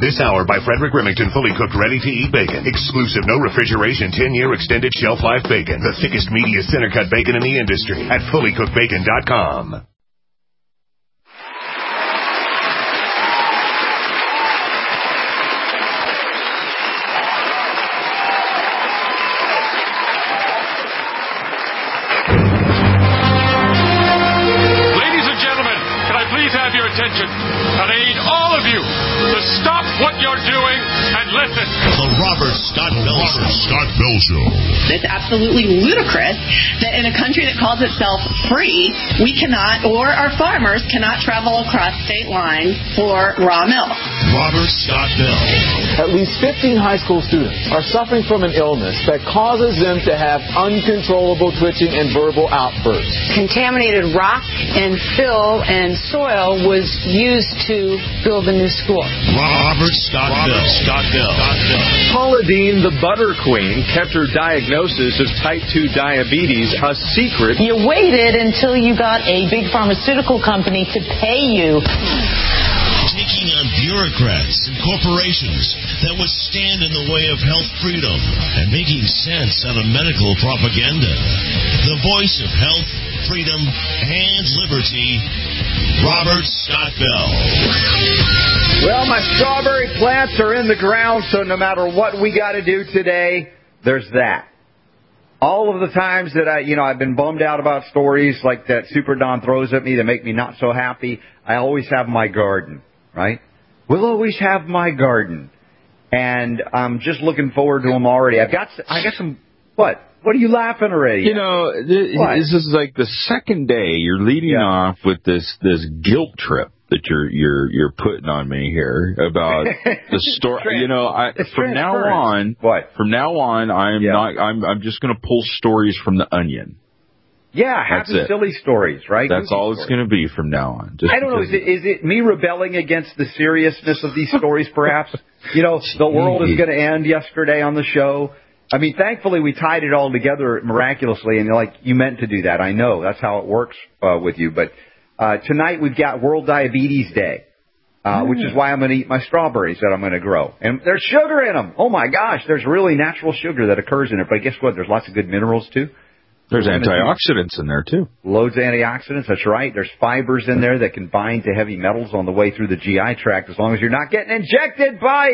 This hour by Frederick Remington, fully cooked, ready-to-eat bacon. Exclusive, no refrigeration, 10-year extended shelf life bacon. The thickest, meatiest center-cut bacon in the industry at fullycookedbacon.com. Attention, and I need all of you to stop what you're doing and listen. The Robert Scott Bell Show. It's absolutely ludicrous that in a country that calls itself free, we cannot, or our farmers cannot travel across state lines for raw milk. Robert Scott Bell. At least 15 high school students are suffering from an illness that causes them to have uncontrollable twitching and verbal outbursts. Contaminated rock and fill and soil was used to build a new school. Robert Scott Bell. Paula Deen, the butter queen, kept her diagnosis of type 2 diabetes a secret. You waited until you got a big pharmaceutical company to pay you. Taking on bureaucrats and corporations that would stand in the way of health freedom and making sense out of medical propaganda. The voice of health, freedom, and liberty, Robert Scott Bell. Well, my strawberry plants are in the ground, so no matter what we got to do today, there's that. All of the times that I've been bummed out about stories like that Super Don throws at me that make me not so happy, I always have my garden, right? We'll always have my garden. And I'm just looking forward to them already. I got some, what? What are you laughing already? You know, this is like the second day you're leading off with this guilt trip that you're putting on me here about the story. You know, from now on, I'm just going to pull stories from the Onion. Yeah, happy silly stories, right? That's all it's going to be from now on. I don't know. Is it me rebelling against the seriousness of these stories, perhaps? You know, the world is going to end yesterday on the show. I mean, thankfully, we tied it all together miraculously, and you meant to do that. I know. That's how it works with you. But tonight we've got World Diabetes Day, which is why I'm going to eat my strawberries that I'm going to grow. And there's sugar in them. Oh, my gosh, there's really natural sugar that occurs in it. But guess what? There's lots of good minerals, too. There's antioxidants in there, too. Loads of antioxidants, that's right. There's fibers in there that can bind to heavy metals on the way through the GI tract as long as you're not getting injected by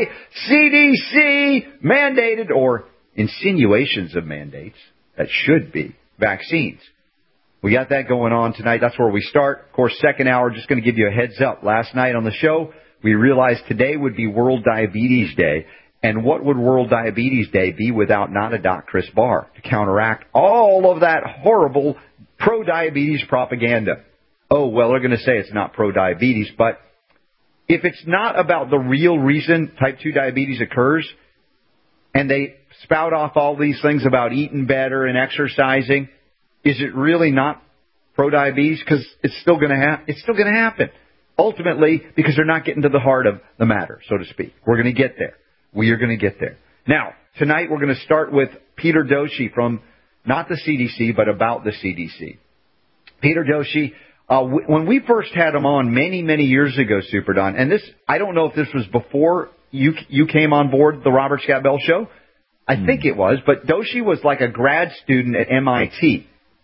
CDC mandated or insinuations of mandates that should be vaccines. We got that going on tonight. That's where we start. Of course, second hour, just going to give you a heads up. Last night on the show, we realized today would be World Diabetes Day. And what would World Diabetes Day be without Not-A-Doc Chris Barr to counteract all of that horrible pro-diabetes propaganda? Oh, well, they're going to say it's not pro-diabetes, but if it's not about the real reason type 2 diabetes occurs, and they spout off all these things about eating better and exercising, is it really not pro-diabetes? Because it's still going to happen. Ultimately, because they're not getting to the heart of the matter, so to speak. We're going to get there. We are going to get there. Now, tonight we're going to start with Peter Doshi from not the CDC, but about the CDC. Peter Doshi, when we first had him on many, many years ago, Super Don, and this, I don't know if this was before you came on board the Robert Scott Bell Show. I think it was, but Doshi was like a grad student at MIT.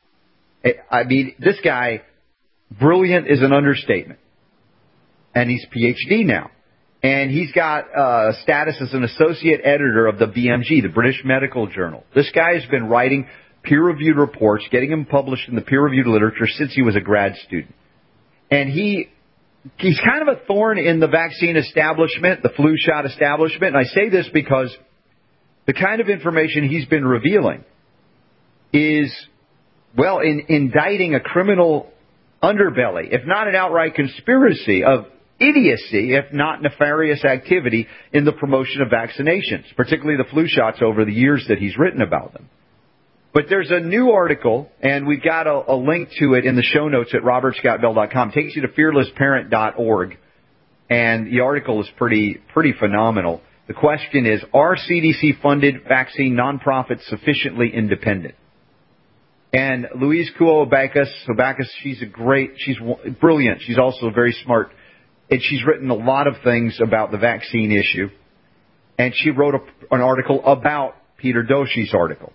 I mean, this guy, brilliant is an understatement. And he's PhD now. And he's got status as an associate editor of the BMJ, the British Medical Journal. This guy has been writing peer-reviewed reports, getting them published in the peer-reviewed literature since he was a grad student. And he's kind of a thorn in the vaccine establishment, the flu shot establishment. And I say this because the kind of information he's been revealing is, well, indicting a criminal underbelly, if not an outright conspiracy of idiocy, if not nefarious activity in the promotion of vaccinations, particularly the flu shots over the years that he's written about them. But there's a new article, and we've got a link to it in the show notes at robertscottbell.com. It takes you to fearlessparent.org, and the article is pretty phenomenal. The question is, are CDC-funded vaccine nonprofits sufficiently independent? And Louise Kuo-Abacus, she's brilliant. She's also a very smart and she's written a lot of things about the vaccine issue. And she wrote an article about Peter Doshie's article.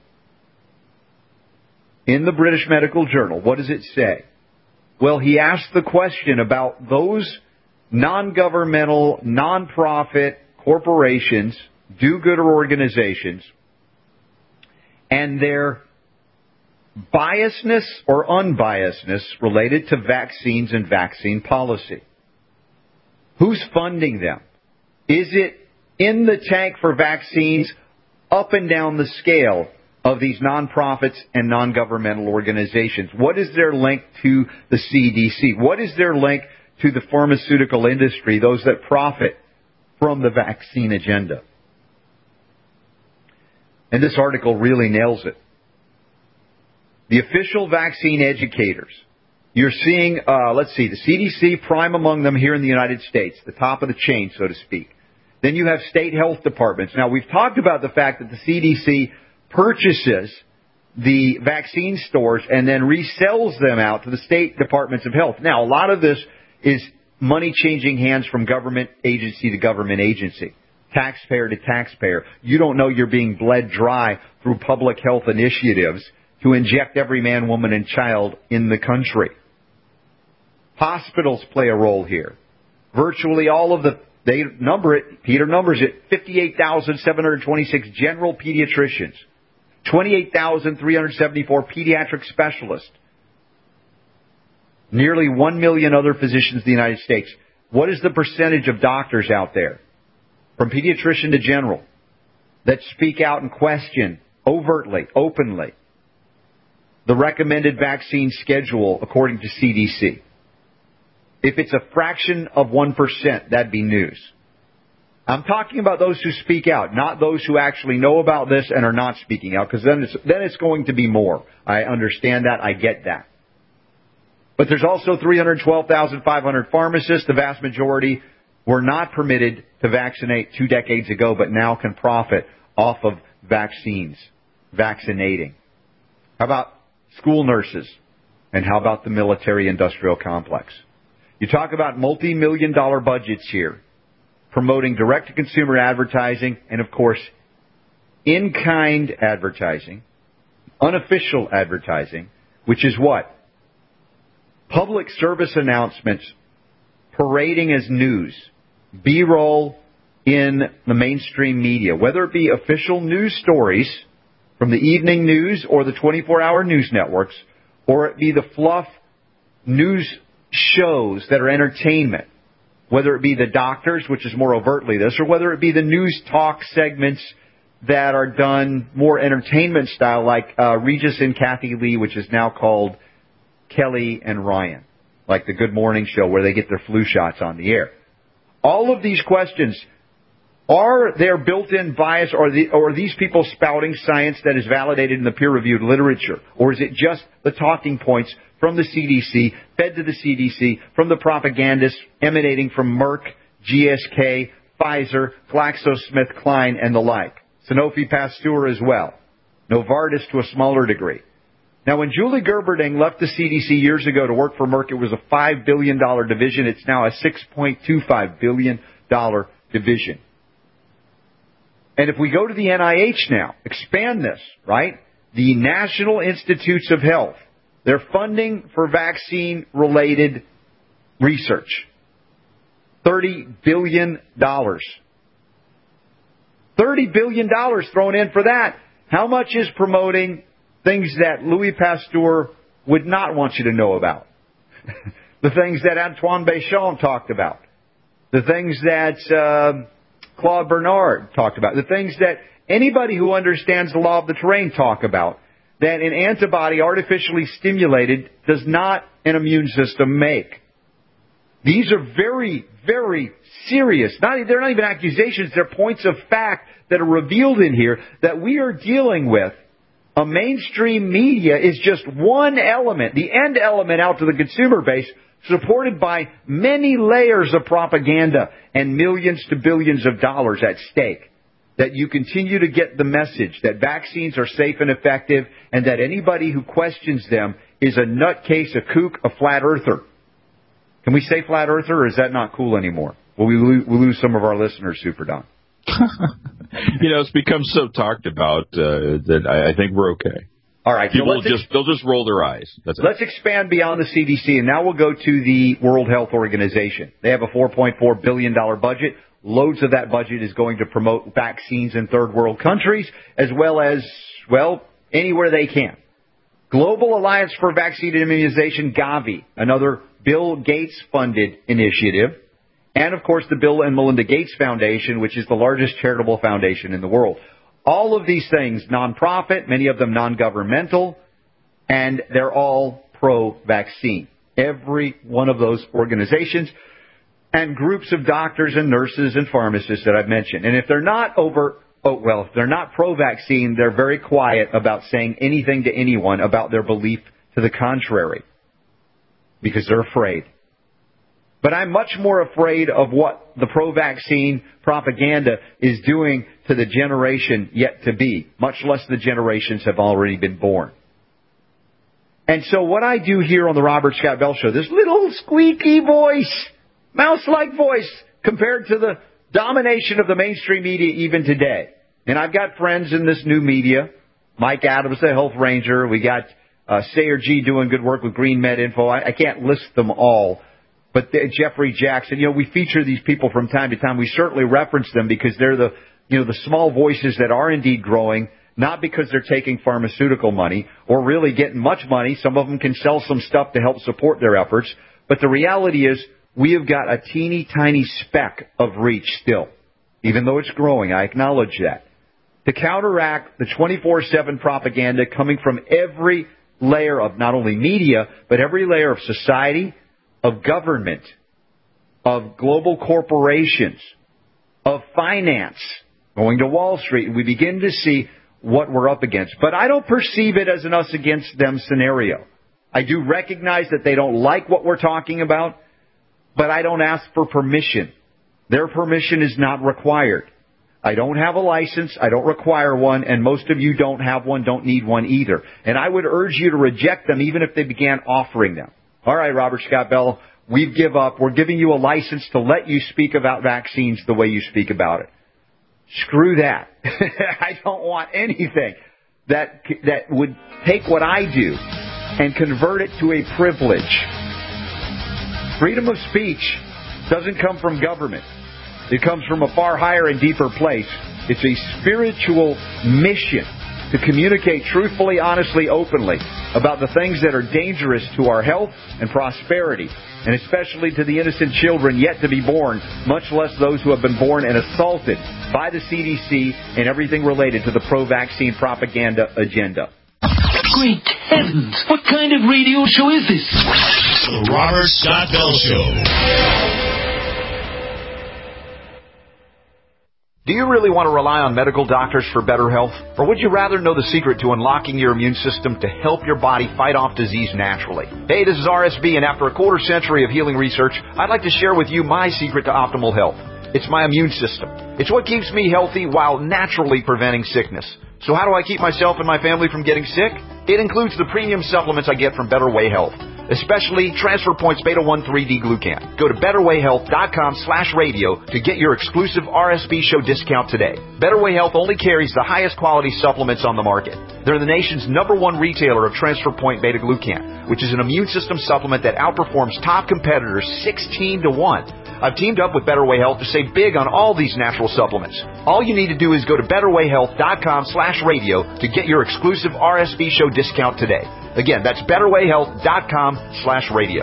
In the British Medical Journal, what does it say? Well, he asked the question about those non-governmental, non-profit corporations, do-gooder organizations, and their biasness or unbiasedness related to vaccines and vaccine policy. Who's funding them? Is it in the tank for vaccines up and down the scale of these nonprofits and non-governmental organizations? What is their link to the CDC? What is their link to the pharmaceutical industry, those that profit from the vaccine agenda? And this article really nails it. The official vaccine educators. You're seeing, the CDC, prime among them here in the United States, the top of the chain, so to speak. Then you have state health departments. Now, we've talked about the fact that the CDC purchases the vaccine stores and then resells them out to the state departments of health. Now, a lot of this is money changing hands from government agency to government agency, taxpayer to taxpayer. You don't know you're being bled dry through public health initiatives to inject every man, woman, and child in the country. Hospitals play a role here. Virtually all of they number it, Peter numbers it, 58,726 general pediatricians, 28,374 pediatric specialists, nearly 1 million other physicians in the United States. What is the percentage of doctors out there, from pediatrician to general, that speak out and question overtly, openly, the recommended vaccine schedule according to CDC? If it's a fraction of 1%, that'd be news. I'm talking about those who speak out, not those who actually know about this and are not speaking out, because then it's going to be more. I understand that. I get that. But there's also 312,500 pharmacists. The vast majority were not permitted to vaccinate 2 decades ago, but now can profit off of vaccines, vaccinating. How about school nurses? And how about the military-industrial complex? You talk about multi-million-dollar budgets here, promoting direct-to-consumer advertising and, of course, in-kind advertising, unofficial advertising, which is what? Public service announcements parading as news, B-roll in the mainstream media, whether it be official news stories from the evening news or the 24-hour news networks, or it be the fluff news shows that are entertainment, whether it be the doctors, which is more overtly this, or whether it be the news talk segments that are done more entertainment style, like Regis and Kathy Lee, which is now called Kelly and Ryan, like the Good Morning Show where they get their flu shots on the air. All of these questions, are there built-in bias, or are these people spouting science that is validated in the peer-reviewed literature? Or is it just the talking points from the CDC, fed to the CDC, from the propagandists emanating from Merck, GSK, Pfizer, GlaxoSmithKline, and the like? Sanofi Pasteur as well. Novartis to a smaller degree. Now, when Julie Gerberding left the CDC years ago to work for Merck, it was a $5 billion division. It's now a $6.25 billion division. And if we go to the NIH now, expand this, right? The National Institutes of Health, their funding for vaccine-related research, $30 billion. $30 billion thrown in for that. How much is promoting things that Louis Pasteur would not want you to know about? The things that Antoine Béchamp talked about. The things that Claude Bernard talked about. The things that anybody who understands the law of the terrain talk about. That an antibody artificially stimulated does not an immune system make. These are very, very serious. They're not even accusations. They're points of fact that are revealed in here that we are dealing with. A mainstream media is just one element, the end element out to the consumer base, supported by many layers of propaganda and millions to billions of dollars at stake. That you continue to get the message that vaccines are safe and effective, and that anybody who questions them is a nutcase, a kook, a flat earther. Can we say flat earther, or is that not cool anymore? Will we lose some of our listeners, Super Don? It's become so talked about that I think we're okay. All right. People they'll just roll their eyes. Let's expand beyond the CDC, and now we'll go to the World Health Organization. They have a $4.4 billion budget. Loads of that budget is going to promote vaccines in third world countries, as well as, anywhere they can. Global Alliance for Vaccine and Immunization, Gavi, another Bill Gates-funded initiative. And, of course, the Bill and Melinda Gates Foundation, which is the largest charitable foundation in the world. All of these things, nonprofit, many of them non-governmental, and they're all pro-vaccine. Every one of those organizations and groups of doctors and nurses and pharmacists that I've mentioned. And if they're not if they're not pro-vaccine, they're very quiet about saying anything to anyone about their belief to the contrary because they're afraid. But I'm much more afraid of what the pro-vaccine propaganda is doing to the generation yet to be, much less the generations have already been born. And so what I do here on the Robert Scott Bell Show, this little squeaky voice, mouse-like voice, compared to the domination of the mainstream media even today. And I've got friends in this new media, Mike Adams, the Health Ranger. We got Sayer G doing good work with Green Med Info. I can't list them all. But Jeffrey Jackson, we feature these people from time to time. We certainly reference them because they're the small voices that are indeed growing, not because they're taking pharmaceutical money or really getting much money. Some of them can sell some stuff to help support their efforts. But the reality is we have got a teeny tiny speck of reach still, even though it's growing. I acknowledge that. To counteract the 24/7 propaganda coming from every layer of not only media, but every layer of society, of government, of global corporations, of finance, going to Wall Street, and we begin to see what we're up against. But I don't perceive it as an us against them scenario. I do recognize that they don't like what we're talking about, but I don't ask for permission. Their permission is not required. I don't have a license. I don't require one, and most of you don't have one, don't need one either. And I would urge you to reject them even if they began offering them. All right, Robert Scott Bell, we give up. We're giving you a license to let you speak about vaccines the way you speak about it. Screw that. I don't want anything that would take what I do and convert it to a privilege. Freedom of speech doesn't come from government. It comes from a far higher and deeper place. It's a spiritual mission to communicate truthfully, honestly, openly about the things that are dangerous to our health and prosperity, and especially to the innocent children yet to be born, much less those who have been born and assaulted by the CDC and everything related to the pro-vaccine propaganda agenda. Great heavens! What kind of radio show is this? The Robert Scott Bell Show. Do you really want to rely on medical doctors for better health? Or would you rather know the secret to unlocking your immune system to help your body fight off disease naturally? Hey, this is RSB, and after a quarter century of healing research, I'd like to share with you my secret to optimal health. It's my immune system. It's what keeps me healthy while naturally preventing sickness. So how do I keep myself and my family from getting sick? It includes the premium supplements I get from Better Way Health, especially Transfer Points Beta-1 3D-Glucan. Go to BetterWayHealth.com/radio to get your exclusive RSB show discount today. Better Way Health only carries the highest quality supplements on the market. They're the nation's #1 retailer of Transfer Point Beta-Glucan, which is an immune system supplement that outperforms top competitors 16 to 1. I've teamed up with Better Way Health to save big on all these natural supplements. All you need to do is go to BetterWayHealth.com/radio to get your exclusive RSB show discount today. Again, that's BetterWayHealth.com/radio.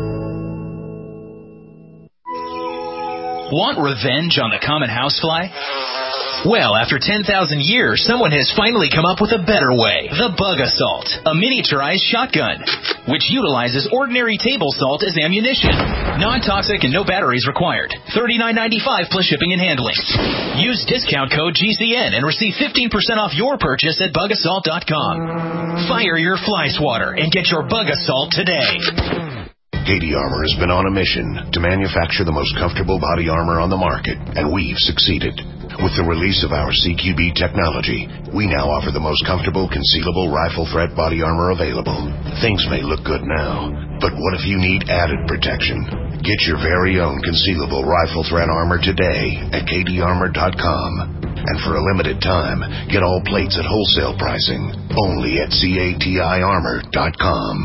Want revenge on the common housefly? Well, after 10,000 years, someone has finally come up with a better way. The Bug Assault, a miniaturized shotgun, which utilizes ordinary table salt as ammunition. Non-toxic and no batteries required. $39.95 plus shipping and handling. Use discount code GCN and receive 15% off your purchase at bugassault.com. Fire your fly swatter and get your Bug Assault today. Gady Armor has been on a mission to manufacture the most comfortable body armor on the market, and we've succeeded. With the release of our CQB technology, we now offer the most comfortable, concealable rifle threat body armor available. Things may look good now, but what if you need added protection? Get your very own concealable rifle threat armor today at kdarmor.com. And for a limited time, get all plates at wholesale pricing only at CATIarmor.com.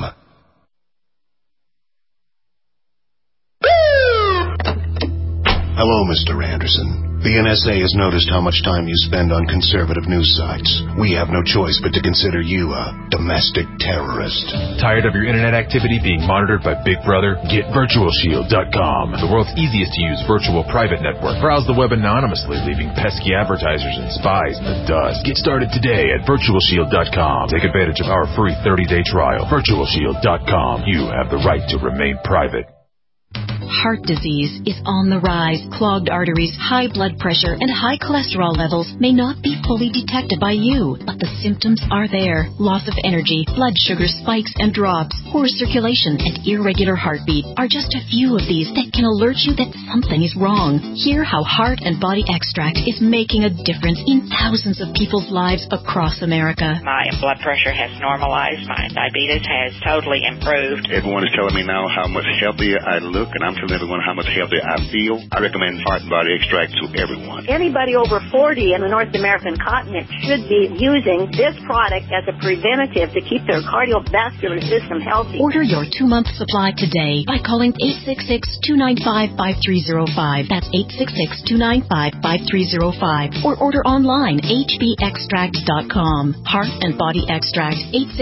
Hello, Mr. Anderson. The NSA has noticed how much time you spend on conservative news sites. We have no choice but to consider you a domestic terrorist. Tired of your internet activity being monitored by Big Brother? Get VirtualShield.com, the world's easiest to use virtual private network. Browse the web anonymously, leaving pesky advertisers and spies in the dust. Get started today at VirtualShield.com. Take advantage of our free 30-day trial. VirtualShield.com. You have the right to remain private. Heart disease is on the rise. Clogged arteries, high blood pressure, and high cholesterol levels may not be fully detected by you, but the symptoms are there. Loss of energy, blood sugar spikes and drops, poor circulation, and irregular heartbeat are just a few of these that can alert you that something is wrong. Hear how Heart and Body Extract is making a difference in thousands of people's lives across America. My blood pressure has normalized. My diabetes has totally improved. Everyone is telling me now how much healthier I look, and I'm telling everyone how much healthier I feel. I recommend Heart and Body Extract to everyone. Anybody over 40 in the North American continent should be using this product as a preventative to keep their cardiovascular system healthy. Order your 2-month supply today by calling 866-295-5305. That's 866-295-5305. Or order online, hbextract.com. Heart and Body Extract,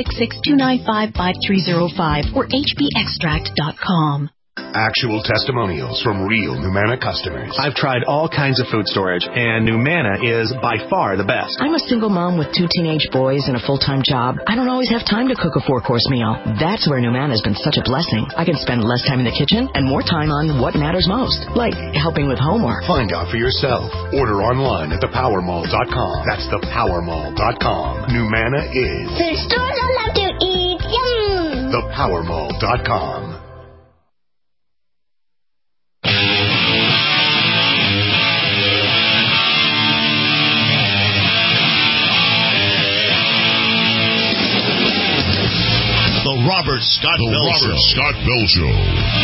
866-295-5305 or hbextract.com. Actual testimonials from real Numana customers. I've tried all kinds of food storage, and Numana is by far the best. I'm a single mom with 2 teenage boys and a full-time job. I don't always have time to cook a 4-course meal. That's where Numana has been such a blessing. I can spend less time in the kitchen and more time on what matters most, like helping with homework. Find out for yourself. Order online at thepowermall.com. That's thepowermall.com. Numana is the stores I love to eat. Yum! Thepowermall.com. Robert Scott Bell Show.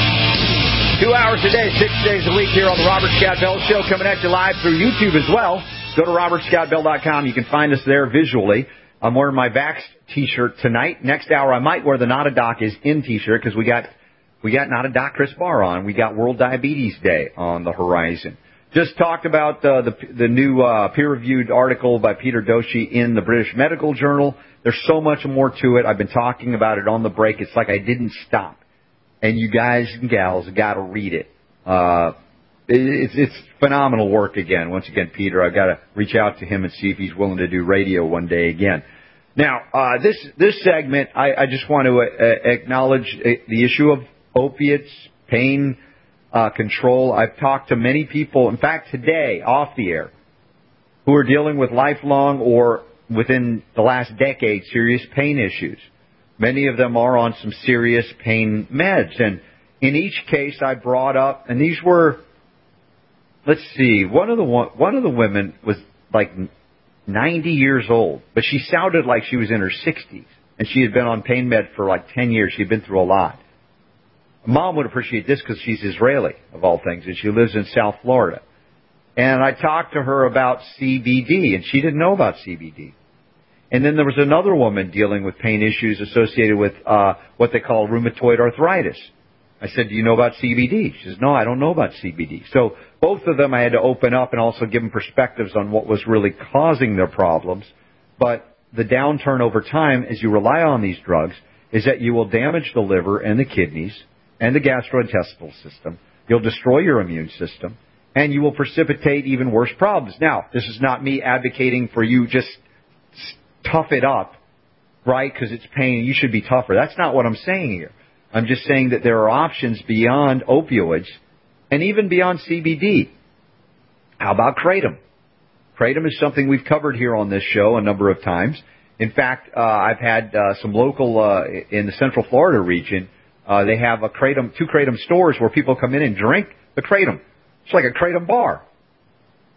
2 hours a day, 6 days a week here on the Robert Scott Bell Show, coming at you live through YouTube as well. Go to robertscottbell.com. You can find us there visually. I'm wearing my Vax T-shirt tonight. Next hour, I might wear the Not a Doc is in T-shirt because we got Not a Doc Chris Barr on. We got World Diabetes Day on the horizon. Just talked about the new peer-reviewed article by Peter Doshi in the British Medical Journal. There's so much more to it. I've been talking about it on the break. It's like I didn't stop. And you guys and gals got to read it. It's phenomenal work again. Once again, Peter, I've got to reach out to him and see if he's willing to do radio one day again. Now, this segment, I just want to acknowledge the issue of opiates, pain control. I've talked to many people, in fact, today, off the air, who are dealing with lifelong or within the last decade serious pain issues. Many of them are on some serious pain meds. And in each case I brought up, and these were, let's see, one of the women was like 90 years old, but she sounded like she was in her 60s. And she had been on pain med for like 10 years. She had been through a lot. Mom would appreciate this because she's Israeli, of all things, and she lives in South Florida. And I talked to her about CBD, and she didn't know about CBD. And then there was another woman dealing with pain issues associated with what they call rheumatoid arthritis. I said, do you know about CBD? She says, no, I don't know about CBD. So both of them I had to open up and also give them perspectives on what was really causing their problems. But the downturn over time, as you rely on these drugs, is that you will damage the liver and the kidneys and the gastrointestinal system. You'll destroy your immune system, and you will precipitate even worse problems. Now, this is not me advocating for you just tough it up, right, because it's pain, you should be tougher. That's not what I'm saying here. I'm just saying that there are options beyond opioids and even beyond CBD. How about Kratom? Kratom is something we've covered here on this show a number of times. In fact, I've had some local in the Central Florida region. They have two Kratom stores where people come in and drink the Kratom. It's like a Kratom bar.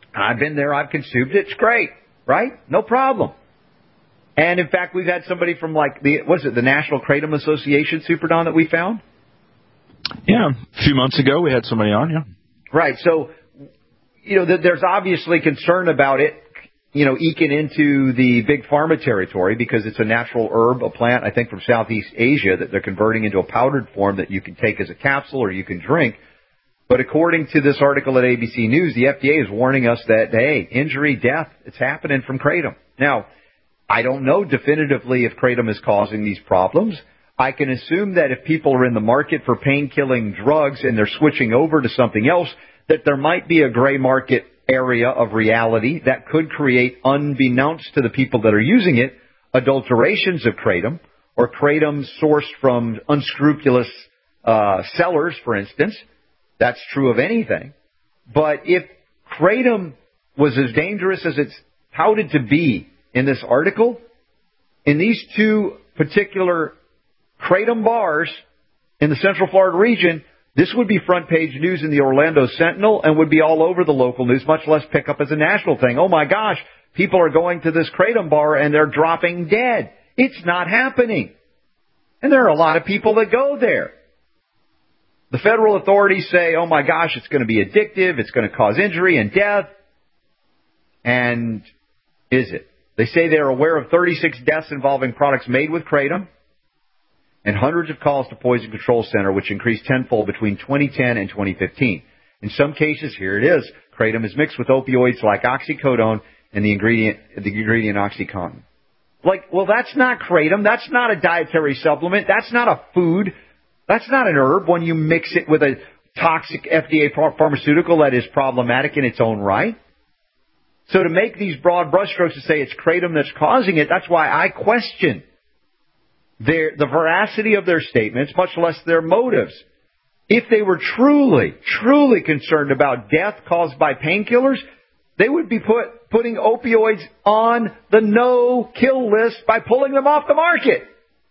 I've been there. I've consumed it. It's great, right? No problem. And, in fact, we've had somebody from, like, the National Kratom Association, Super Don, that we found? Yeah, a few months ago we had somebody on, yeah. Right, so, there's obviously concern about it, eking into the big pharma territory because it's a natural herb, a plant, I think, from Southeast Asia that they're converting into a powdered form that you can take as a capsule or you can drink. But according to this article at ABC News, the FDA is warning us that, hey, injury, death, it's happening from kratom. Now, I don't know definitively if kratom is causing these problems. I can assume that if people are in the market for pain-killing drugs and they're switching over to something else, that there might be a gray market area of reality that could create, unbeknownst to the people that are using it, adulterations of kratom or kratom sourced from unscrupulous sellers, for instance. That's true of anything. But if kratom was as dangerous as it's touted to be in this article, in these two particular kratom bars in the Central Florida region, this would be front page news in the Orlando Sentinel and would be all over the local news, much less pick up as a national thing. Oh my gosh, people are going to this kratom bar and they're dropping dead. It's not happening. And there are a lot of people that go there. The federal authorities say, oh my gosh, it's going to be addictive, it's going to cause injury and death. And is it? They say they're aware of 36 deaths involving products made with kratom and hundreds of calls to Poison Control Center, which increased tenfold between 2010 and 2015. In some cases, here it is, kratom is mixed with opioids like oxycodone and the ingredient OxyContin. Like, well, that's not kratom. That's not a dietary supplement. That's not a food. That's not an herb when you mix it with a toxic FDA pharmaceutical that is problematic in its own right. So to make these broad brushstrokes to say it's kratom that's causing it, that's why I question the veracity of their statements, much less their motives. If they were truly, truly concerned about death caused by painkillers, they would be putting opioids on the no-kill list by pulling them off the market.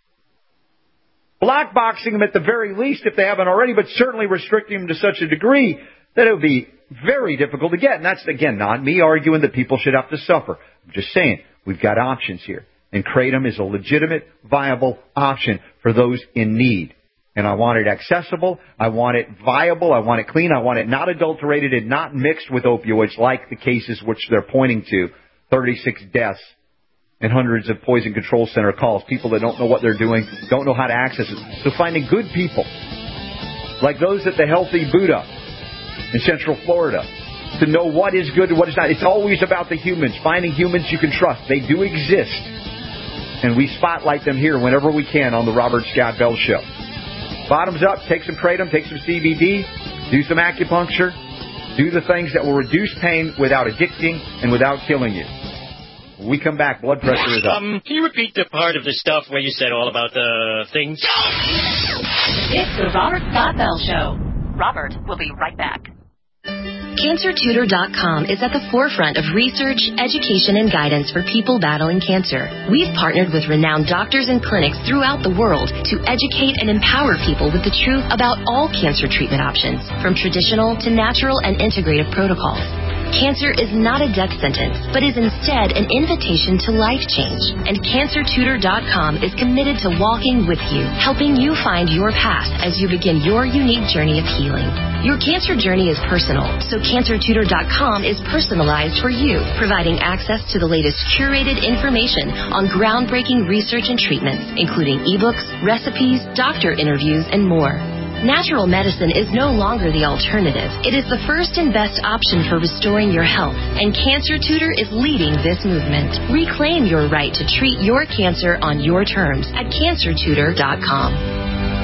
Blackboxing them at the very least if they haven't already, but certainly restricting them to such a degree that it would be very difficult to get. And that's, again, not me arguing that people should have to suffer. I'm just saying we've got options here. And kratom is a legitimate, viable option for those in need. And I want it accessible. I want it viable. I want it clean. I want it not adulterated and not mixed with opioids like the cases which they're pointing to. 36 deaths and hundreds of Poison Control Center calls. People that don't know what they're doing, don't know how to access it. So finding good people, like those at the Healthy Buddha in Central Florida, to know what is good and what is not. It's always about the humans, finding humans you can trust. They do exist. And we spotlight them here whenever we can on the Robert Scott Bell Show. Bottoms up, take some kratom, take some CBD, do some acupuncture, do the things that will reduce pain without addicting and without killing you. When we come back, blood pressure is up. Can you repeat the part of the stuff where you said all about the things? It's the Robert Scott Bell Show. Robert will be right back. CancerTutor.com is at the forefront of research, education, and guidance for people battling cancer. We've partnered with renowned doctors and clinics throughout the world to educate and empower people with the truth about all cancer treatment options, from traditional to natural and integrative protocols. Cancer is not a death sentence, but is instead an invitation to life change. And CancerTutor.com is committed to walking with you, helping you find your path as you begin your unique journey of healing. Your cancer journey is personal, so CancerTutor.com is personalized for you, providing access to the latest curated information on groundbreaking research and treatments, including ebooks, recipes, doctor interviews, and more. Natural medicine is no longer the alternative. It is the first and best option for restoring your health, and Cancer Tutor is leading this movement. Reclaim your right to treat your cancer on your terms at CancerTutor.com.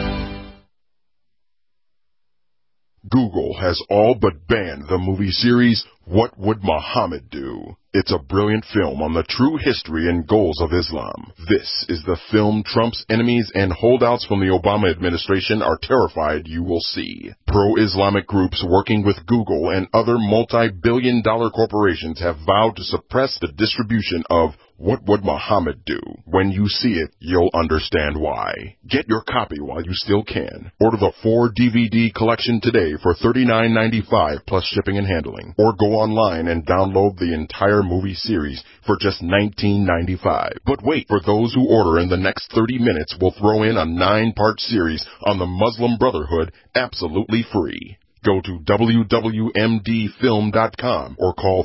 Google has all but banned the movie series What Would Muhammad Do? It's a brilliant film on the true history and goals of Islam. This is the film Trump's enemies and holdouts from the Obama administration are terrified you will see. Pro-Islamic groups working with Google and other multi-billion-dollar corporations have vowed to suppress the distribution of What Would Muhammad Do? When you see it, you'll understand why. Get your copy while you still can. Order the 4-DVD collection today for $39.95 plus shipping and handling. Or go online and download the entire movie series for just $19.95. But wait, for those who order in the next 30 minutes, we'll throw in a 9-part series on the Muslim Brotherhood absolutely free. Go to wwmdfilm.com or call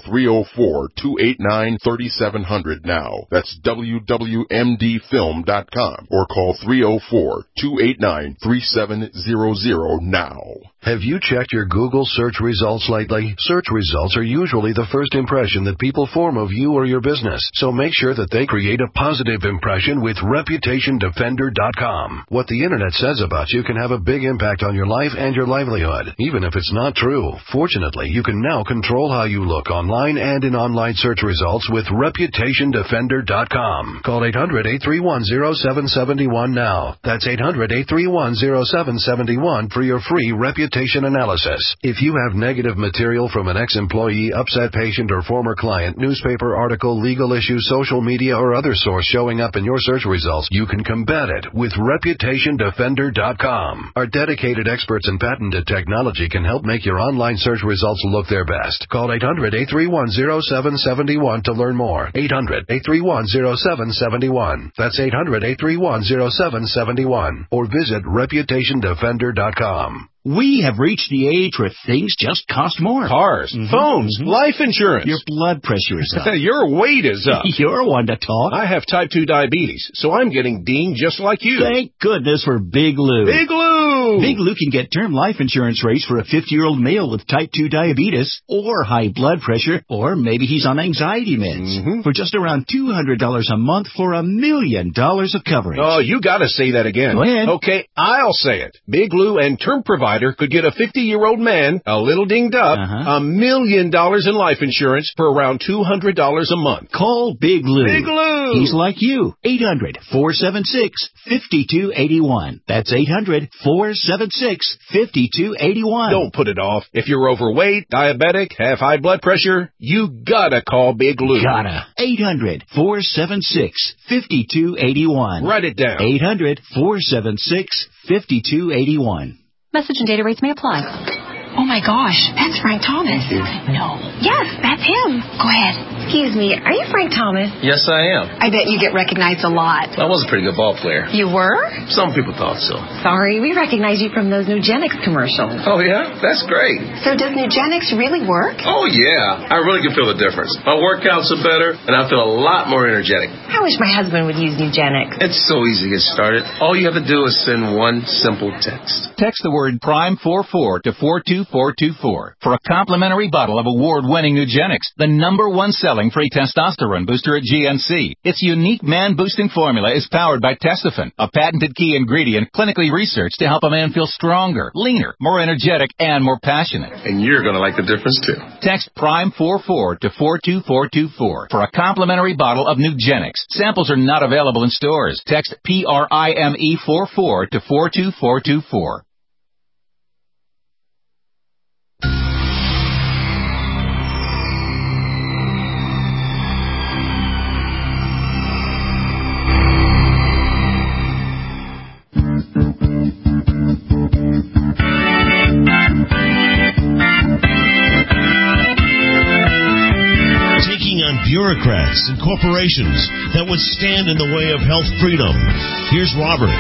304-289-3700 now. That's wwmdfilm.com or call 304-289-3700 now. Have you checked your Google search results lately? Search results are usually the first impression that people form of you or your business, so make sure that they create a positive impression with ReputationDefender.com. What the internet says about you can have a big impact on your life and your livelihood, even if it's not true. Fortunately, you can now control how you look online and in online search results with ReputationDefender.com. Call 800-831-0771 now. That's 800-831-0771 for your free reputation analysis. If you have negative material from an ex-employee, upset patient, or former client, newspaper article, legal issue, social media, or other source showing up in your search results, you can combat it with ReputationDefender.com. Our dedicated experts in patented technology can help make your online search results look their best. Call 800-831-0771 to learn more. 800-831-0771. That's 800-831-0771. Or visit ReputationDefender.com. We have reached the age where things just cost more. Cars, phones, life insurance. Your blood pressure is up. Your weight is up. You're one to talk. I have type 2 diabetes, so I'm getting dinged just like you. Thank goodness for Big Lou. Big Lou! Big Lou can get term life insurance rates for a 50-year-old male with type 2 diabetes or high blood pressure, or maybe he's on anxiety meds. For just around $200 a month for $1 million of coverage. Oh, you gotta say that again. Go ahead. Okay, I'll say it. Big Lou and Term Provider could get a 50-year-old man, a little dinged up, $1 million in life insurance for around $200 a month. Call Big Lou. Big Lou! He's like you. 800-476-5281. That's 800-476-5281. Don't put it off. If you're overweight, diabetic, have high blood pressure, you gotta call Big Lou. Gotta. 800-476-5281. Write it down. 800-476-5281. Message and data rates may apply. Oh my gosh, that's Frank Thomas. No. Yes, that's him. Go ahead. Excuse me, are you Frank Thomas? Yes, I am. I bet you get recognized a lot. I was a pretty good ball player. You were? Some people thought so. Sorry, we recognize you from those Nugenix commercials. Oh, yeah? That's great. So does Nugenix really work? Oh, yeah. I really can feel the difference. My workouts are better, and I feel a lot more energetic. I wish my husband would use Nugenix. It's so easy to get started. All you have to do is send one simple text. Text the word PRIME44 to 42424 for a complimentary bottle of award-winning Nugenix, the #1 selling free testosterone booster at GNC. Its unique man-boosting formula is powered by Testofen, a patented key ingredient clinically researched to help a man feel stronger, leaner, more energetic, and more passionate. And you're going to like the difference, too. Text PRIME44 to 42424 for a complimentary bottle of Nugenix. Samples are not available in stores. Text PRIME44 to 42424. Taking on bureaucrats and corporations that would stand in the way of health freedom. Here's Robert.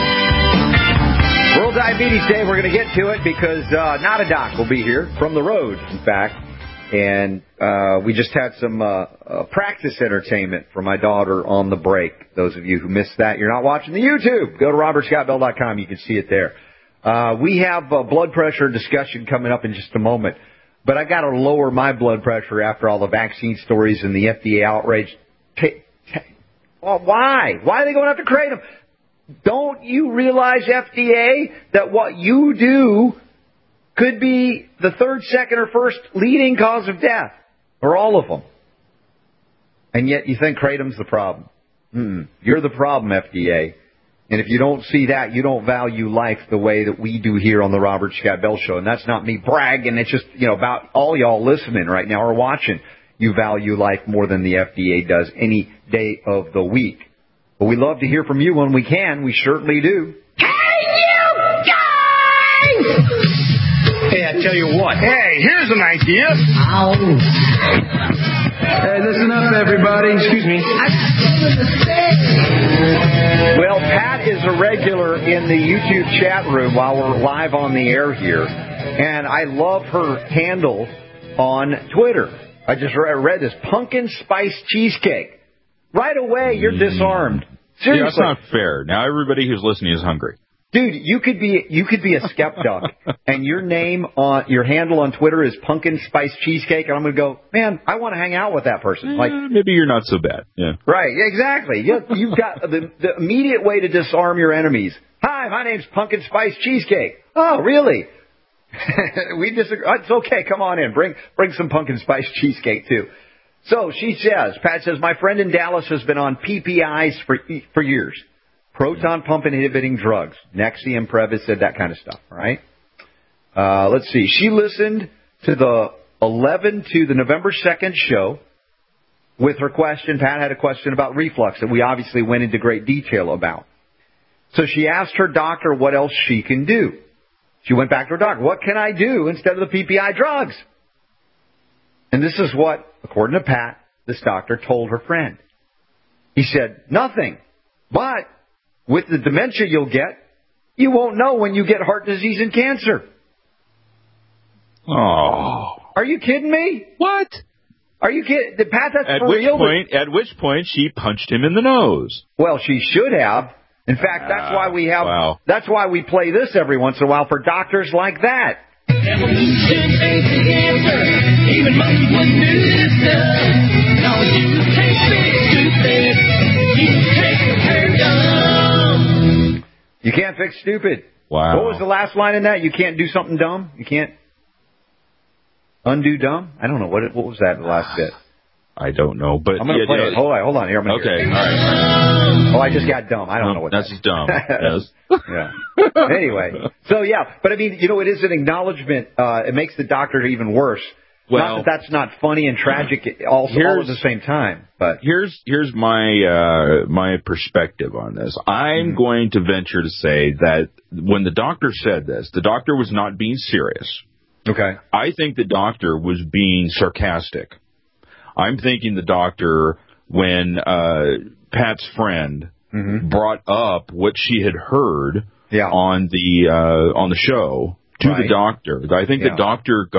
World Diabetes Day, we're going to get to it because Not a Doc will be here from the road, in fact. And we just had some practice entertainment for my daughter on the break. Those of you who missed that, you're not watching the YouTube. Go to robertscottbell.com. You can see it there. We have a blood pressure discussion coming up in just a moment. But I got to lower my blood pressure after all the vaccine stories and the FDA outrage. Well, why? Why are they going after Kratom? Don't you realize, FDA, that what you do could be the third, second, or first leading cause of death, or all of them? And yet you think Kratom's the problem. You're the problem, FDA. And if you don't see that, you don't value life the way that we do here on the Robert Scott Bell Show. And that's not me bragging. It's just, about all y'all listening right now or watching. You value life more than the FDA does any day of the week. But we love to hear from you when we can. We certainly do. Hey, you guys! Hey, I tell you what. Hey, here's an idea. Ow. Hey, listen up, everybody. Excuse me. Well, Pat is a regular in the YouTube chat room while we're live on the air here, and I love her handle on Twitter. I just read this pumpkin spice cheesecake. Right away, you're disarmed. Seriously. Yeah, that's not fair. Now everybody who's listening is hungry. Dude, you could be a skepduck, and your handle on Twitter is pumpkin spice cheesecake, and I'm going to go, man, I want to hang out with that person. Like, maybe you're not so bad. Yeah. Right, exactly. You've got the immediate way to disarm your enemies. Hi, my name's Pumpkin Spice Cheesecake. Oh, really? We disagree. It's okay. Come on in. Bring some pumpkin spice cheesecake too. So Pat says, my friend in Dallas has been on PPIs for years. Proton pump inhibiting drugs. Nexium, Prevacid, that kind of stuff. All right. Let's see. She listened to the November 2nd show with her question. Pat had a question about reflux that we obviously went into great detail about. So she asked her doctor what else she can do. She went back to her doctor. What can I do instead of the PPI drugs? And this is what, according to Pat, this doctor told her friend. He said, nothing. But with the dementia you'll get, you won't know when you get heart disease and cancer. Oh. Are you kidding me? What? Are you kidding? Pat, that's for real. At which point she punched him in the nose. Well, she should have. In fact, that's why we have. Wow. That's why we play this every once in a while for doctors like that. Evolution ain't the answer. Even monkeys wouldn't do this stuff. No, you can't fix stupid. You can't repair dumb. You can't fix stupid. Wow. What was the last line in that? You can't do something dumb. You can't undo dumb. I don't know what was that. The last bit. I don't know, but I'm going to play it. Hold on. Here, I'm gonna okay, hear it. all right. Oh, I just got dumb. I don't know what that's dumb. Yes. Yeah. Anyway, so yeah, but I mean, it is an acknowledgement. It makes the doctor even worse. Well, not that's not funny and tragic all at the same time. But here's my perspective on this. I'm going to venture to say that when the doctor said this, the doctor was not being serious. Okay. I think the doctor was being sarcastic. I'm thinking the doctor, when Pat's friend brought up what she had heard on the show to the doctor, I think the doctor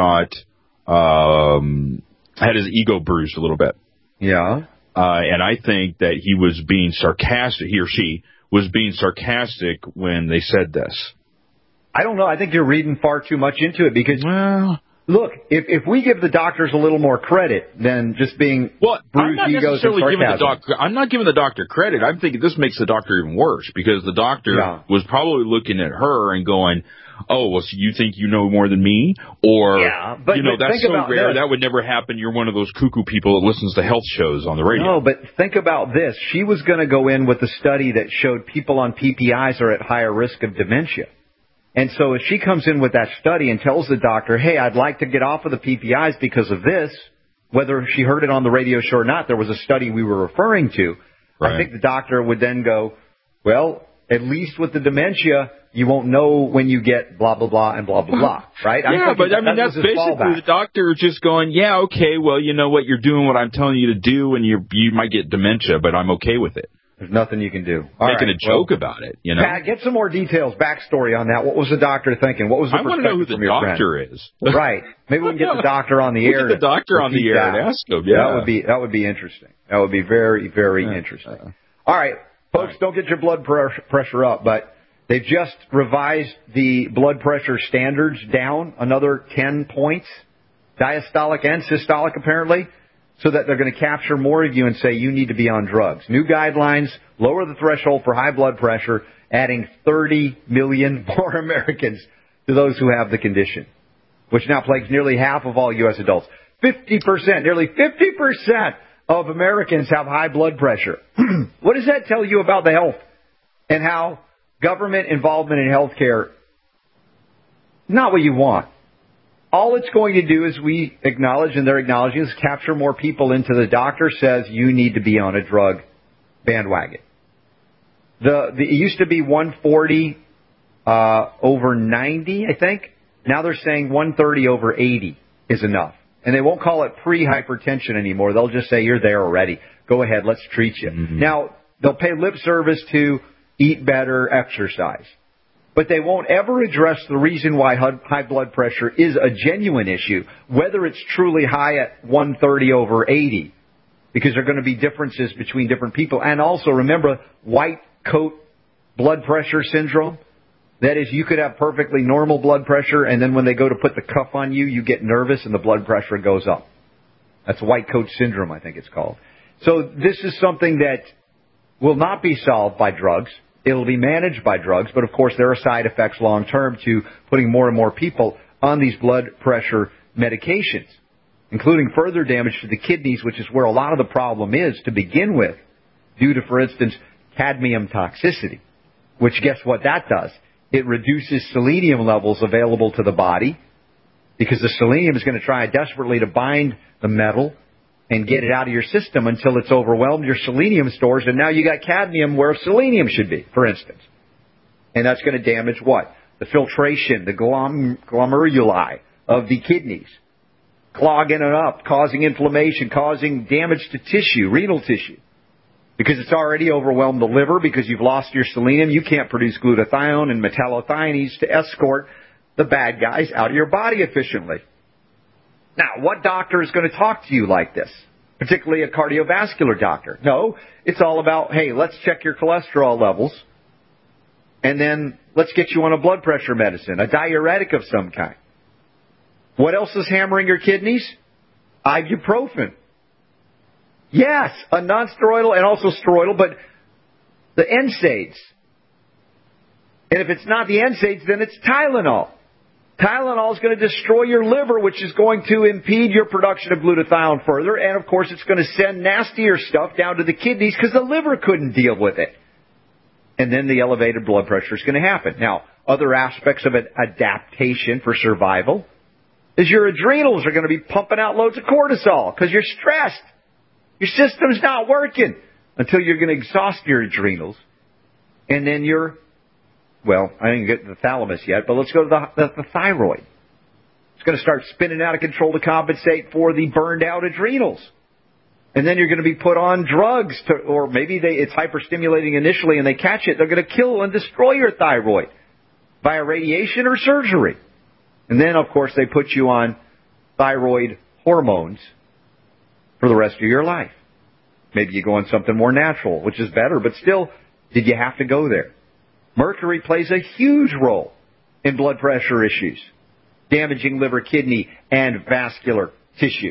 had his ego bruised a little bit. Yeah. And I think that he was being sarcastic, he or she was being sarcastic when they said this. I don't know. I think you're reading far too much into it because... Look, if we give the doctors a little more credit than just being bruised egos and sarcasm. I'm not giving the doctor credit. I'm thinking this makes the doctor even worse because the doctor was probably looking at her and going, oh, well, so you think you know more than me? Or, but that's so rare. That would never happen. You're one of those cuckoo people that listens to health shows on the radio. No, but think about this. She was going to go in with a study that showed people on PPIs are at higher risk of dementia. And so if she comes in with that study and tells the doctor, hey, I'd like to get off of the PPIs because of this, whether she heard it on the radio show or not, there was a study we were referring to. Right. I think the doctor would then go, well, at least with the dementia, you won't know when you get blah, blah, blah, and blah, blah, blah. Right? That's basically the doctor just going, yeah, okay, well, you know what, you're doing what I'm telling you to do, and you might get dementia, but I'm okay with it. There's nothing you can do. Making a joke about it, Pat, get some more details, backstory on that. What was the doctor thinking? What was the perspective from your friend? I want to know who the doctor is. Right. Maybe we can get the doctor on the air. Get the doctor on the air and ask him. Yeah. That would be interesting. That would be very, very interesting. All right, folks, don't get your blood pressure up, but they've just revised the blood pressure standards down another 10 points, diastolic and systolic apparently, so that they're going to capture more of you and say you need to be on drugs. New guidelines lower the threshold for high blood pressure, adding 30 million more Americans to those who have the condition, which now plagues nearly half of all U.S. adults. 50%, nearly 50% of Americans have high blood pressure. What does that tell you about the health and how government involvement in health care is not what you want? All it's going to do is we acknowledge, and they're acknowledging, is capture more people into the doctor says you need to be on a drug bandwagon. It used to be 140 over 90, I think. Now they're saying 130 over 80 is enough. And they won't call it pre-hypertension anymore. They'll just say, you're there already. Go ahead, let's treat you. Now, they'll pay lip service to eat better, exercise. But they won't ever address the reason why high blood pressure is a genuine issue, whether it's truly high at 130 over 80, because there are going to be differences between different people. And also, remember, white coat blood pressure syndrome? That is, you could have perfectly normal blood pressure, and then when they go to put the cuff on you, you get nervous and the blood pressure goes up. That's white coat syndrome, I think it's called. So this is something that will not be solved by drugs. It'll be managed by drugs, but of course there are side effects long term to putting more and more people on these blood pressure medications, including further damage to the kidneys, which is where a lot of the problem is to begin with, due to, for instance, cadmium toxicity, which guess what that does? It reduces selenium levels available to the body, because the selenium is going to try desperately to bind the metal and get it out of your system until it's overwhelmed your selenium stores, and now you got cadmium where selenium should be, for instance. And that's going to damage what? The filtration, the glomeruli of the kidneys, clogging it up, causing inflammation, causing damage to tissue, renal tissue. Because it's already overwhelmed the liver because you've lost your selenium. You can't produce glutathione and metallothioneins to escort the bad guys out of your body efficiently. Now, what doctor is going to talk to you like this? Particularly a cardiovascular doctor. No, it's all about, hey, let's check your cholesterol levels, and then let's get you on a blood pressure medicine, a diuretic of some kind. What else is hammering your kidneys? Ibuprofen. Yes, a non-steroidal and also steroidal, but the NSAIDs. And if it's not the NSAIDs, then it's Tylenol. Tylenol is going to destroy your liver, which is going to impede your production of glutathione further. And, of course, it's going to send nastier stuff down to the kidneys because the liver couldn't deal with it. And then the elevated blood pressure is going to happen. Now, other aspects of an adaptation for survival is your adrenals are going to be pumping out loads of cortisol because you're stressed. Your system's not working until you're going to exhaust your adrenals. And then well, I didn't get to the thalamus yet, but let's go to the thyroid. It's going to start spinning out of control to compensate for the burned out adrenals. And then you're going to be put on drugs, or maybe it's hyperstimulating initially and they catch it. They're going to kill and destroy your thyroid via radiation or surgery. And then, of course, they put you on thyroid hormones for the rest of your life. Maybe you go on something more natural, which is better, but still, did you have to go there? Mercury plays a huge role in blood pressure issues, damaging liver, kidney, and vascular tissue.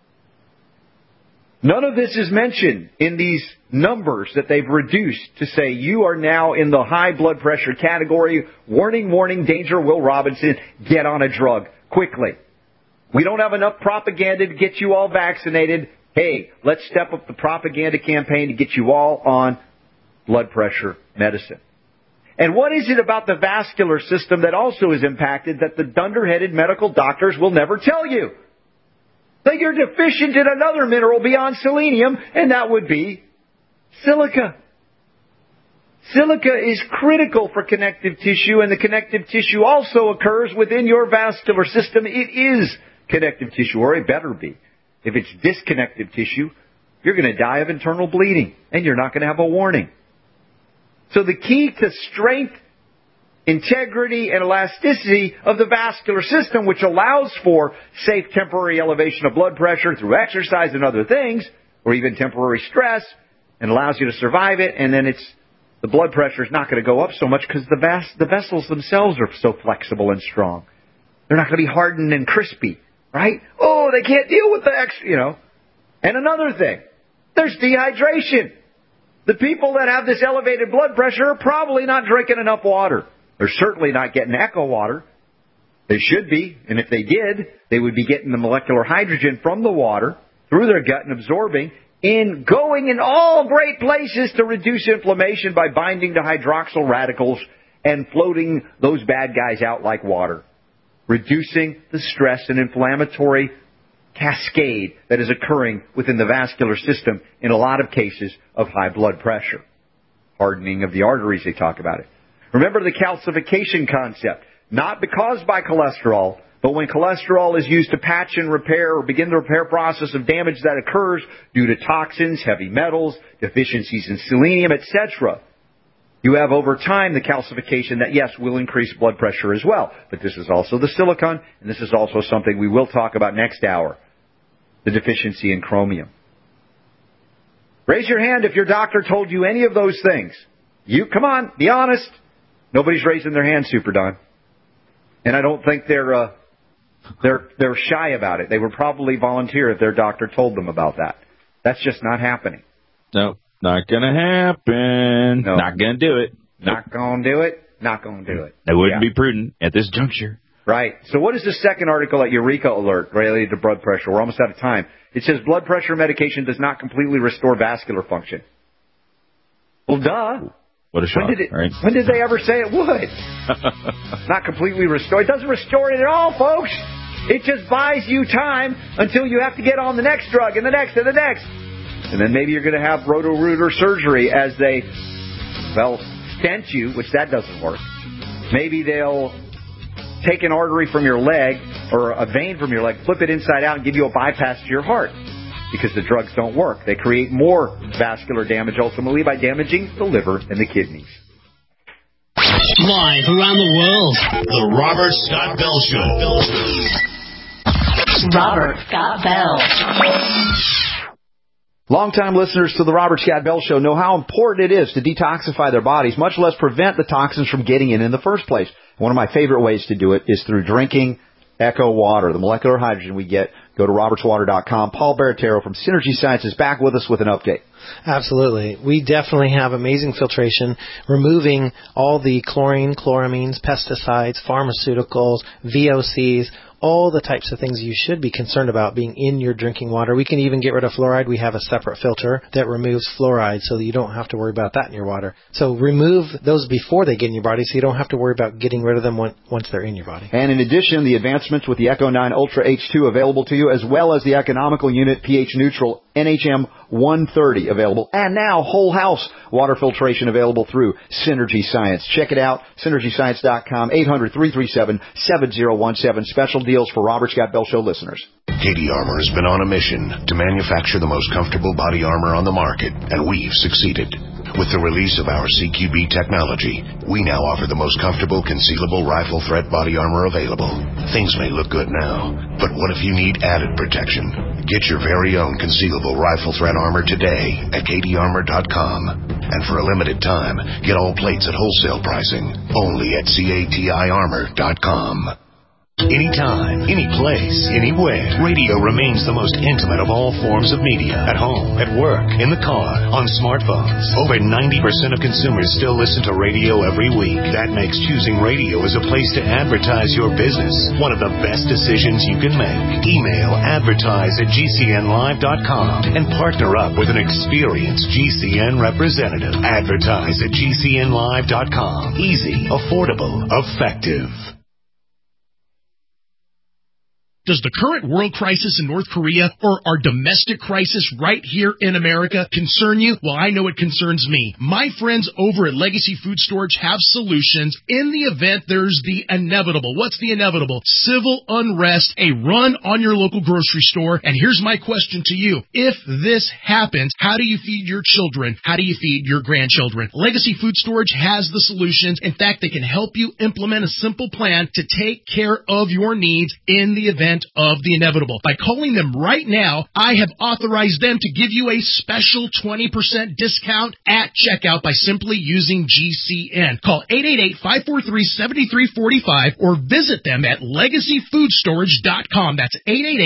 None of this is mentioned in these numbers that they've reduced to say you are now in the high blood pressure category. Warning, warning, danger, Will Robinson, get on a drug quickly. We don't have enough propaganda to get you all vaccinated. Hey, let's step up the propaganda campaign to get you all on blood pressure medicine. And what is it about the vascular system that also is impacted that the dunderheaded medical doctors will never tell you? That you're deficient in another mineral beyond selenium, and that would be silica. Silica is critical for connective tissue, and the connective tissue also occurs within your vascular system. It is connective tissue, or it better be. If it's disconnective tissue, you're going to die of internal bleeding, and you're not going to have a warning. So the key to strength, integrity, and elasticity of the vascular system, which allows for safe temporary elevation of blood pressure through exercise and other things, or even temporary stress, and allows you to survive it, and then the blood pressure is not going to go up so much because the vessels themselves are so flexible and strong. They're not going to be hardened and crispy, right? Oh, they can't deal with the extra, And another thing, there's dehydration. The people that have this elevated blood pressure are probably not drinking enough water. They're certainly not getting echo water. They should be, and if they did, they would be getting the molecular hydrogen from the water through their gut and absorbing, going in all great places to reduce inflammation by binding to hydroxyl radicals and floating those bad guys out like water, reducing the stress and inflammatory cascade that is occurring within the vascular system in a lot of cases of high blood pressure. Hardening of the arteries, they talk about it. Remember the calcification concept. not caused by cholesterol, but when cholesterol is used to patch and repair or begin the repair process of damage that occurs due to toxins, heavy metals, deficiencies in selenium, etc., you have over time the calcification that, yes, will increase blood pressure as well. But this is also the silicon, and this is also something we will talk about next hour, the deficiency in chromium. Raise your hand if your doctor told you any of those things. You, come on, be honest. Nobody's raising their hand, Super Don. And I don't think they're shy about it. They would probably volunteer if their doctor told them about that. That's just not happening. Nope, not going to happen. No. Not going to do it. Not going to do it. Not going to do it. It wouldn't be prudent at this juncture. Right. So what is the second article at Eureka Alert related to blood pressure? We're almost out of time. It says blood pressure medication does not completely restore vascular function. Well, duh. What a shock, right? When did they ever say it would? Not completely restore. It doesn't restore it at all, folks. It just buys you time until you have to get on the next drug and the next and the next. And then maybe you're going to have roto-rooter surgery as they, stent you, which that doesn't work. Maybe they'll take an artery from your leg or a vein from your leg, flip it inside out and give you a bypass to your heart because the drugs don't work. They create more vascular damage ultimately by damaging the liver and the kidneys. Live around the world, the Robert Scott Bell Show. Robert Scott Bell. Longtime listeners to the Robert Scott Bell Show know how important it is to detoxify their bodies, much less prevent the toxins from getting in the first place. One of my favorite ways to do it is through drinking Echo Water, the molecular hydrogen we get. Go to robertswater.com. Paul Baratero from Synergy Science is back with us with an update. Absolutely. We definitely have amazing filtration, removing all the chlorine, chloramines, pesticides, pharmaceuticals, VOCs, all the types of things you should be concerned about being in your drinking water. We can even get rid of fluoride. We have a separate filter that removes fluoride so that you don't have to worry about that in your water. So remove those before they get in your body so you don't have to worry about getting rid of them once they're in your body. And in addition, the advancements with the Echo 9 Ultra H2 available to you, as well as the economical unit pH neutral NHM 130 available. And now whole house water filtration available through Synergy Science. Check it out, synergyscience.com, 800-337-7017. Special deals for Robert Scott Bell Show listeners. Katie Armour has been on a mission to manufacture the most comfortable body armor on the market, and we've succeeded. With the release of our CQB technology, we now offer the most comfortable concealable rifle threat body armor available. Things may look good now, but what if you need added protection? Get your very own concealable rifle threat armor today at katiearmor.com. And for a limited time, get all plates at wholesale pricing only at CATIarmor.com. Anytime, any place, anywhere, radio remains the most intimate of all forms of media. At home, at work, in the car, on smartphones. Over 90% of consumers still listen to radio every week. That makes choosing radio as a place to advertise your business one of the best decisions you can make. Email advertise@gcnlive.com and partner up with an experienced GCN representative. Advertise@gcnlive.com. Easy, affordable, effective. Does the current world crisis in North Korea or our domestic crisis right here in America concern you? Well, I know it concerns me. My friends over at Legacy Food Storage have solutions in the event there's the inevitable. What's the inevitable? Civil unrest, a run on your local grocery store. And here's my question to you. If this happens, how do you feed your children? How do you feed your grandchildren? Legacy Food Storage has the solutions. In fact, they can help you implement a simple plan to take care of your needs in the event of the inevitable. By calling them right now, I have authorized them to give you a special 20% discount at checkout by simply using GCN. Call 888-543-7345 or visit them at LegacyFoodStorage.com. That's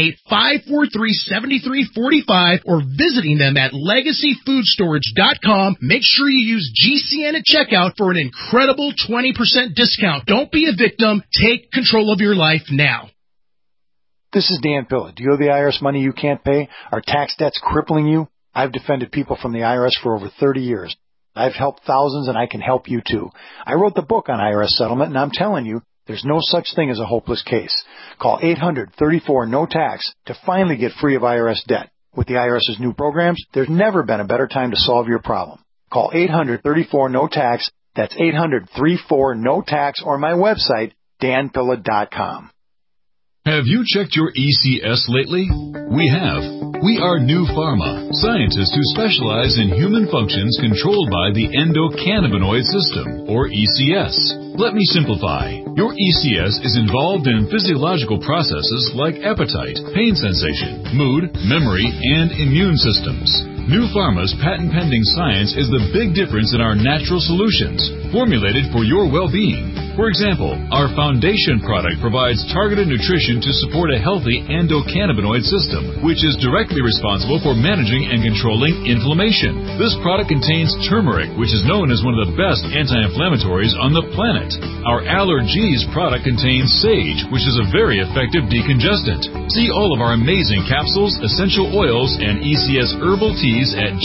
888-543-7345 or visiting them at LegacyFoodStorage.com. Make sure you use GCN at checkout for an incredible 20% discount. Don't be a victim. Take control of your life now. This is Dan Pilla. Do you owe the IRS money you can't pay? Are tax debts crippling you? I've defended people from the IRS for over 30 years. I've helped thousands, and I can help you too. I wrote the book on IRS settlement, and I'm telling you, there's no such thing as a hopeless case. Call 800-34-NO-TAX to finally get free of IRS debt. With the IRS's new programs, there's never been a better time to solve your problem. Call 800-34-NO-TAX. That's 800-34-NO-TAX or my website, danpilla.com. Have you checked your ECS lately? We have. We are New Pharma, scientists who specialize in human functions controlled by the endocannabinoid system, or ECS. Let me simplify. Your ECS is involved in physiological processes like appetite, pain sensation, mood, memory, and immune systems. New Pharma's patent-pending science is the big difference in our natural solutions, formulated for your well-being. For example, our foundation product provides targeted nutrition to support a healthy endocannabinoid system, which is directly responsible for managing and controlling inflammation. This product contains turmeric, which is known as one of the best anti-inflammatories on the planet. Our Allergies product contains sage, which is a very effective decongestant. See all of our amazing capsules, essential oils, and ECS herbal teas at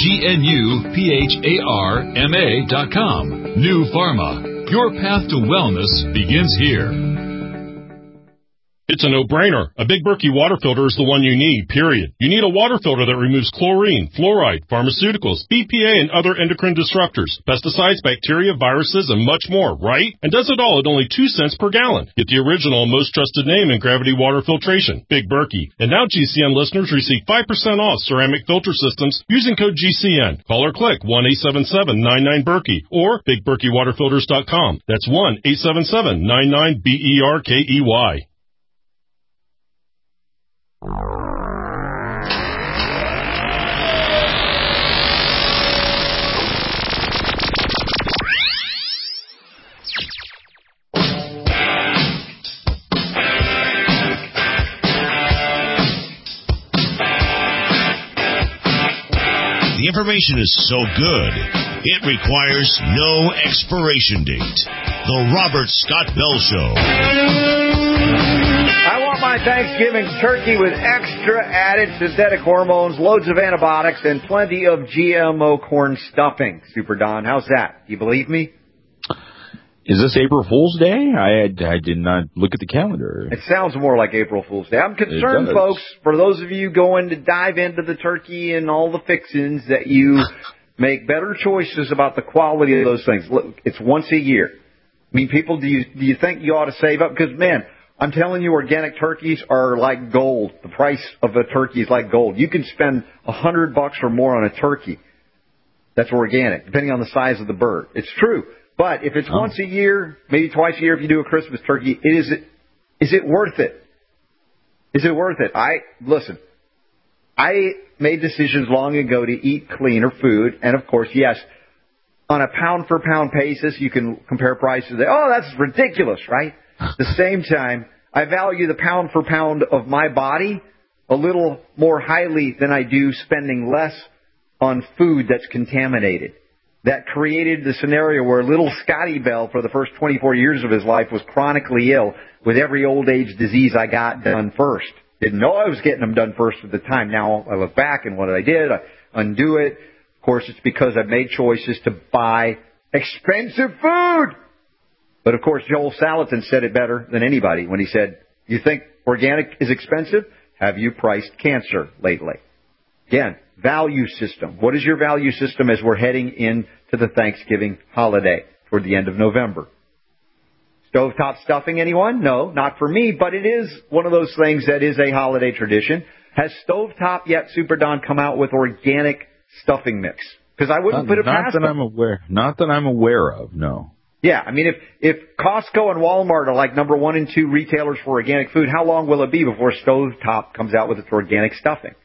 GNUPHARMA.com. New Pharma. Your path to wellness begins here. It's a no-brainer. A Big Berkey water filter is the one you need, period. You need a water filter that removes chlorine, fluoride, pharmaceuticals, BPA, and other endocrine disruptors, pesticides, bacteria, viruses, and much more, right? And does it all at only 2 cents per gallon. Get the original and most trusted name in gravity water filtration, Big Berkey. And now GCN listeners receive 5% off ceramic filter systems using code GCN. Call or click 1-877-99-BERKEY or BigBerkeyWaterFilters.com. That's 1-877-99-BERKEY. The information is so good, it requires no expiration date. The Robert Scott Bell Show. I want my Thanksgiving turkey with extra added synthetic hormones, loads of antibiotics, and plenty of GMO corn stuffing. Super Don, how's that? Do you believe me? Is this April Fool's Day? I did not look at the calendar. It sounds more like April Fool's Day. I'm concerned, folks, for those of you going to dive into the turkey and all the fixings, that you make better choices about the quality of those things. Look, it's once a year. I mean, people, do you think you ought to save up? Because, man, I'm telling you, organic turkeys are like gold. The price of a turkey is like gold. You can spend $100 or more on a turkey that's organic, depending on the size of the bird. It's true. But if it's once a year, maybe twice a year if you do a Christmas turkey, is it worth it? Is it worth it? Listen, I made decisions long ago to eat cleaner food. And, of course, yes, on a pound-for-pound basis, you can compare prices. Oh, that's ridiculous, right? At the same time, I value the pound-for-pound of my body a little more highly than I do spending less on food that's contaminated. That created the scenario where little Scotty Bell, for the first 24 years of his life, was chronically ill with every old age disease I got done first. Didn't know I was getting them done first at the time. Now I look back and what I did, I undo it. Of course, it's because I've made choices to buy expensive food. But, of course, Joel Salatin said it better than anybody when he said, you think organic is expensive? Have you priced cancer lately? Again, value system. What is your value system as we're heading into the Thanksgiving holiday toward the end of November? Stovetop stuffing, anyone? No, not for me, but it is one of those things that is a holiday tradition. Has Stovetop yet, Super Don, come out with organic stuffing mix? Because I wouldn't put it past them. Not that I'm aware of, no. Yeah, I mean, if Costco and Walmart are like number 1 and 2 retailers for organic food, how long will it be before Stovetop comes out with its organic stuffing?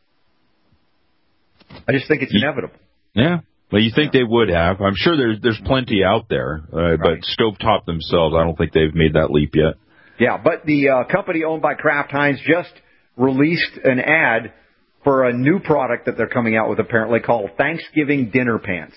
I just think it's inevitable. Yeah. Well, you think they would have. I'm sure there's plenty out there, but Stovetop themselves, I don't think they've made that leap yet. Yeah, but the company owned by Kraft Heinz just released an ad for a new product that they're coming out with, apparently, called Thanksgiving Dinner Pants.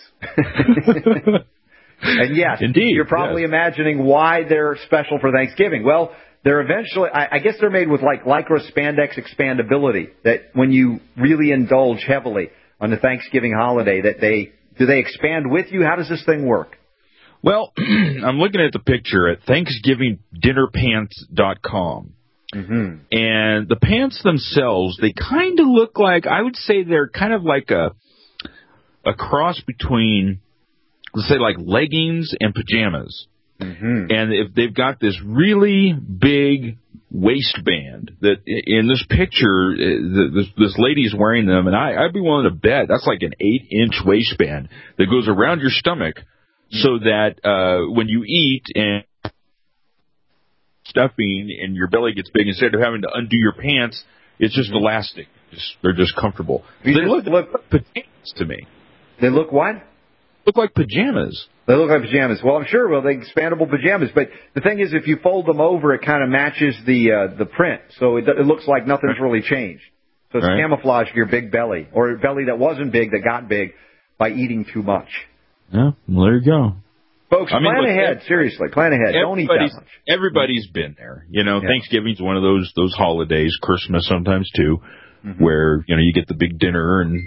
And yes, indeed, you're probably imagining why they're special for Thanksgiving. Well, they're eventually, I guess they're made with like lycra spandex expandability, that when you really indulge heavily on the Thanksgiving holiday, that do they expand with you? How does this thing work? Well, I'm looking at the picture at ThanksgivingDinnerPants.com. Mm-hmm. And the pants themselves, they kind of look like, I would say they're kind of like a cross between, let's say, like leggings and pajamas. And if they've got this really big waistband that in this picture, this lady's wearing them, and I'd be willing to bet that's like an 8-inch waistband that goes around your stomach so that when you eat and stuffing and your belly gets big, instead of having to undo your pants, it's just elastic. They're just comfortable. They look like pajamas to me. They look what? Look like pajamas. They look like pajamas. Well, I'm sure. Well, they're expandable pajamas. But the thing is, if you fold them over, it kind of matches the print. So it looks like nothing's really changed. So it's camouflage for your big belly, or a belly that wasn't big that got big by eating too much. Yeah, well, there you go. Folks, plan ahead. Seriously, plan ahead. Don't eat that much. Everybody's been there. Thanksgiving's one of those holidays, Christmas sometimes too, where, you get the big dinner and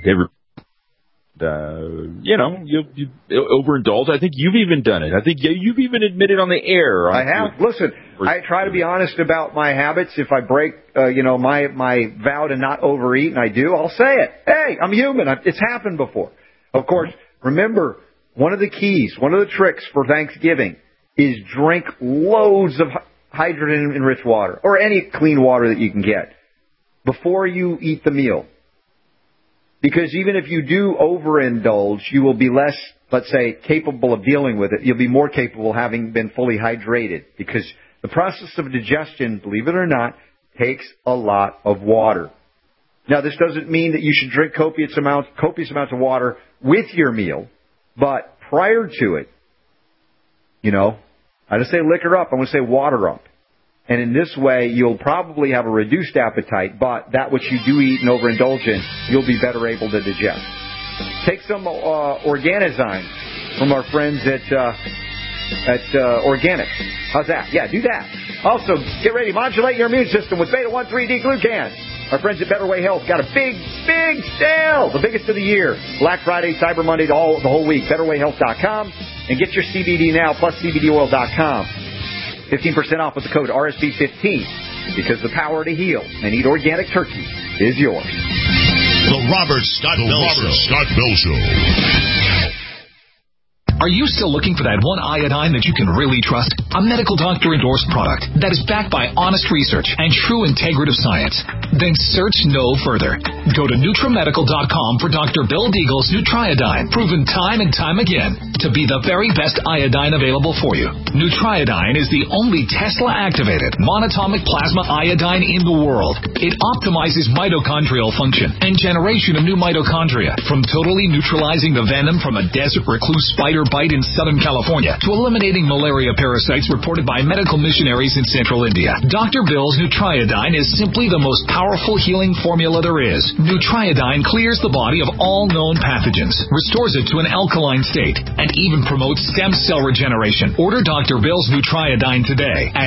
you overindulge. I think you've even done it. I think you've even admitted on the air. I have. Listen, I try to be honest about my habits. If I break, my vow to not overeat, and I do, I'll say it. Hey, I'm human. It's happened before. Of course, remember, one of the keys, one of the tricks for Thanksgiving is drink loads of hydrogen-enriched water, or any clean water that you can get, before you eat the meal. Because even if you do overindulge, you will be less, let's say, capable of dealing with it. You'll be more capable having been fully hydrated. Because the process of digestion, believe it or not, takes a lot of water. Now, this doesn't mean that you should drink copious amounts of water with your meal. But prior to it, I just say liquor up. I'm going to say water up. And in this way, you'll probably have a reduced appetite, but that which you do eat and overindulge in, you'll be better able to digest. Take some Organizyme from our friends at Organics. How's that? Yeah, do that. Also, get ready to modulate your immune system with beta-1,3-D-glucan. Our friends at Better Way Health got a big sale, the biggest of the year. Black Friday, Cyber Monday, the whole week. BetterWayHealth.com, and get your CBD now, plus CBDOil.com. 15% off with the code RSB15, because the power to heal and eat organic turkey is yours. The Robert Scott Bell Show. Are you still looking for that one iodine that you can really trust? A medical doctor-endorsed product that is backed by honest research and true integrative science? Then search no further. Go to NutriMedical.com for Dr. Bill Deagle's Nutriodine, proven time and time again to be the very best iodine available for you. Nutriodine is the only Tesla-activated monatomic plasma iodine in the world. It optimizes mitochondrial function and generation of new mitochondria, from totally neutralizing the venom from a desert recluse spider bite in Southern California to eliminating malaria parasites reported by medical missionaries in Central India. Dr. Bill's Nutriodine is simply the most powerful healing formula there is. Nutriodine clears the body of all known pathogens, restores it to an alkaline state, and even promotes stem cell regeneration. Order Dr. Bill's Nutriodine today at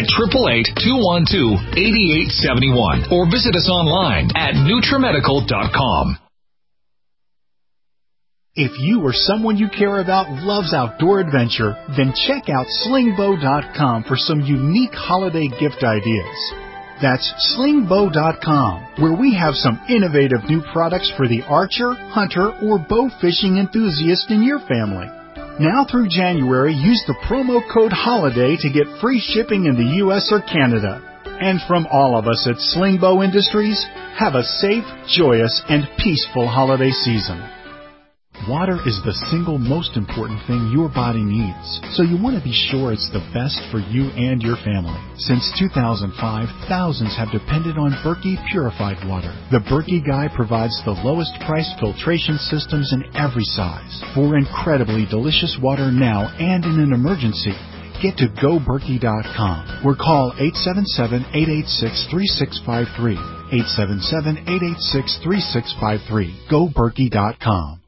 888-212-8871 or visit us online at NutriMedical.com. If you or someone you care about loves outdoor adventure, then check out slingbow.com for some unique holiday gift ideas. That's slingbow.com, where we have some innovative new products for the archer, hunter, or bow fishing enthusiast in your family. Now through January, use the promo code HOLIDAY to get free shipping in the U.S. or Canada. And from all of us at Slingbow Industries, have a safe, joyous, and peaceful holiday season. Water is the single most important thing your body needs, so you want to be sure it's the best for you and your family. Since 2005, thousands have depended on Berkey purified water. The Berkey Guy provides the lowest priced filtration systems in every size. For incredibly delicious water now and in an emergency, get to GoBerkey.com or call 877-886-3653. 877-886-3653. GoBerkey.com.